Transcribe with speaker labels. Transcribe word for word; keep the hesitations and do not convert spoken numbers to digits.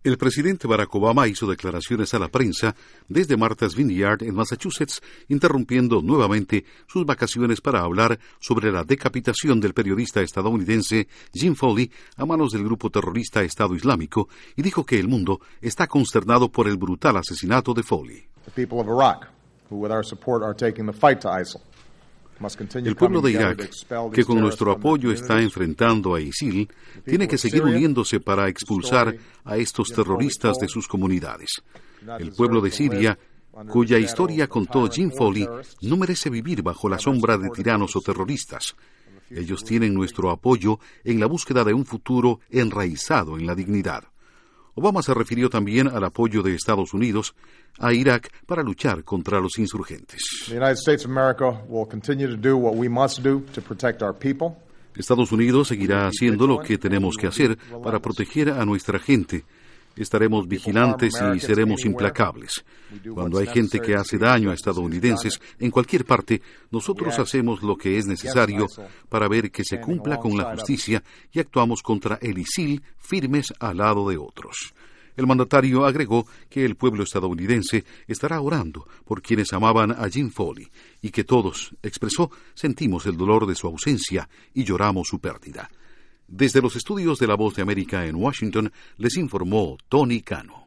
Speaker 1: El presidente Barack Obama hizo declaraciones a la prensa desde Martha's Vineyard en Massachusetts, interrumpiendo nuevamente sus vacaciones para hablar sobre la decapitación del periodista estadounidense Jim Foley a manos del grupo terrorista Estado Islámico, y dijo que el mundo está consternado por el brutal asesinato de Foley. El pueblo de Irak, que con nuestro apoyo está enfrentando a ISIL, tiene que seguir uniéndose para expulsar a estos terroristas de sus comunidades. El pueblo de Siria, cuya historia contó Jim Foley, no merece vivir bajo la sombra de tiranos o terroristas. Ellos tienen nuestro apoyo en la búsqueda de un futuro enraizado en la dignidad. Obama se refirió también al apoyo de Estados Unidos a Irak para luchar contra los insurgentes. Estados Unidos seguirá haciendo lo que tenemos que hacer para proteger a nuestra gente. Estaremos vigilantes y seremos implacables. Cuando hay gente que hace daño a estadounidenses en cualquier parte, nosotros hacemos lo que es necesario para ver que se cumpla con la justicia y actuamos contra el ISIL firmes al lado de otros. El mandatario agregó que el pueblo estadounidense estará orando por quienes amaban a Jim Foley y que todos, expresó, sentimos el dolor de su ausencia y lloramos su pérdida. Desde los estudios de La Voz de América en Washington, les informó Tony Cano.